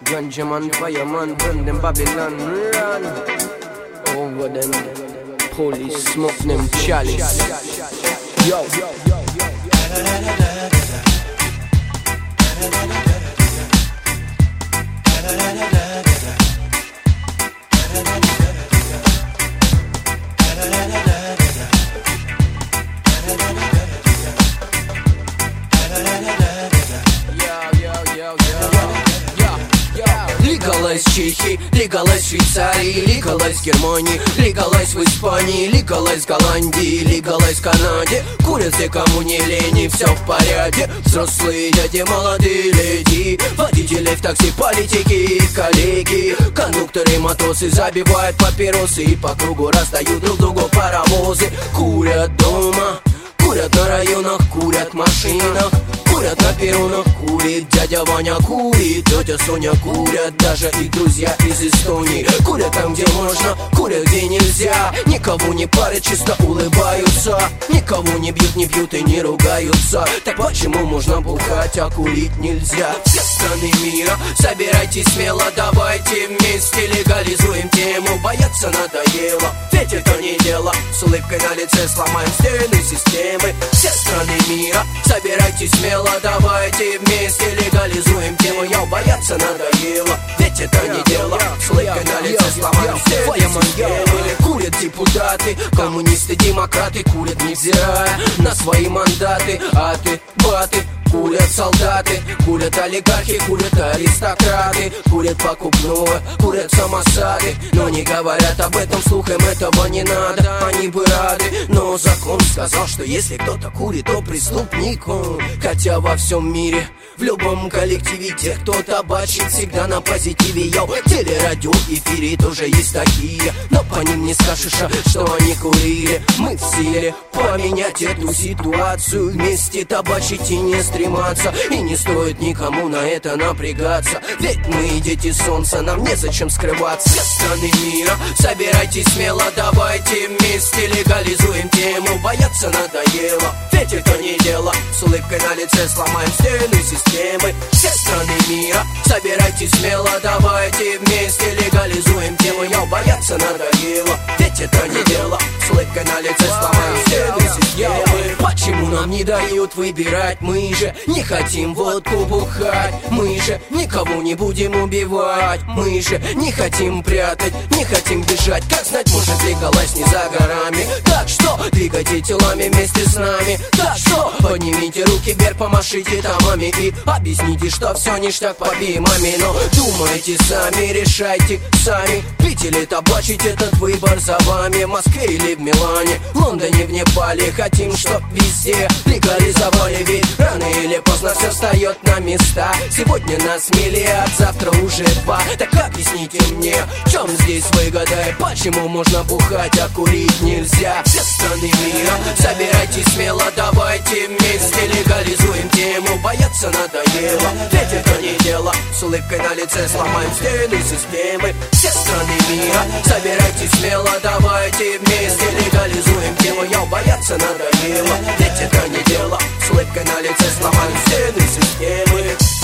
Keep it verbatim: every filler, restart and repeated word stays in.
Ganja man, fireman, burn them Babylon, run over them. Police smoke them chalice. Yo, Legalize Чехии, legalize Швейцарии, legalize Германии, legalize в Испании, legalize Голландии, legalize Канаде. Курят все, кому не лень, все в порядке. Взрослые дяди, молодые леди, водители в такси, политики, коллеги, кондукторы, матросы забивают папиросы и по кругу раздают друг другу паровозы. Курят дома, курят на районах, курят в машинах, курят на перронах, курит дядя Ваня, курит тетя Соня, курят даже их друзья из Эстонии. Курят там, где можно, курят, где нельзя. Никого не парят, чисто улыбаются. Никого не бьют, не бьют и не ругаются. Так почему можно бухать, а курить нельзя? Все страны мира, собирайтесь смело, давайте вместе легализуем тему. Бояться надоело, ведь это не дело. С улыбкой на лице сломаем стены системы. Все страны мира, собирайтесь смело, давайте вместе легализуем тему. Я бояться надоело, ведь это не дело. С улыбкой на лице сломаем стены системы. Курят депутаты, коммунисты, демократы, курят невзирая на свои мандаты. А ты, баты, курят солдаты, курят олигархи, курят аристократы, курят покупное, курят самосады. Но не говорят об этом, слухам этого не надо. Они бы рады, но закон сказал, что если кто-то курит, то преступник он. Хотя во всем мире, в любом коллективе, те, кто табачит, всегда на позитиве. Йоу, телерадио, эфире тоже есть такие, но по ним не скажешь, что они курили. Мы в силе поменять эту ситуацию, вместе табачить и не стрематься. И не стоит никому на это напрягаться, ведь мы дети солнца, нам незачем скрываться. Все страны мира, собирайтесь смело, давайте вместе легализуем тему. Бояться надоело, ведь это не дело. С улыбкой на лице сломаем стены системы. Все страны мира, собирайтесь смело, давайте вместе легализуем тему. Я бояться надоело, ведь это не дело. С улыбкой на лице сломаем стены системы. Почему нам не дают выбирать? Мы же не хотим водку бухать, мы же никого не будем убивать, мы же не хотим прятать, не хотим бежать. Как знать, может легалайз не за горами. Так что двигайте телами вместе с нами. Так что поднимите руки вверх, помашите домами и объясните, что все ништяк, побей маме. Но думайте сами, решайте сами, пить или табачить, этот выбор за вами. В Москве или в Милане, в Лондоне, в Непале, хотим, чтоб везде легализовали. Ведь рано или поздно все встает на места. Сегодня нас миллиард, завтра уже два. Так объясните мне, в чем здесь выгода и почему можно бухать, а курить нельзя? Все страны мира, собирайтесь смело, давайте вместе легализуем тему. Бояться надоело, ведь это не дело. С улыбкой на лице сломаем стены системы. Все страны мира, собирайтесь смело, давайте вместе легализуем тему. Я бояться надоело, ведь это не дело. С улыбкой на лице сломаем стены системы.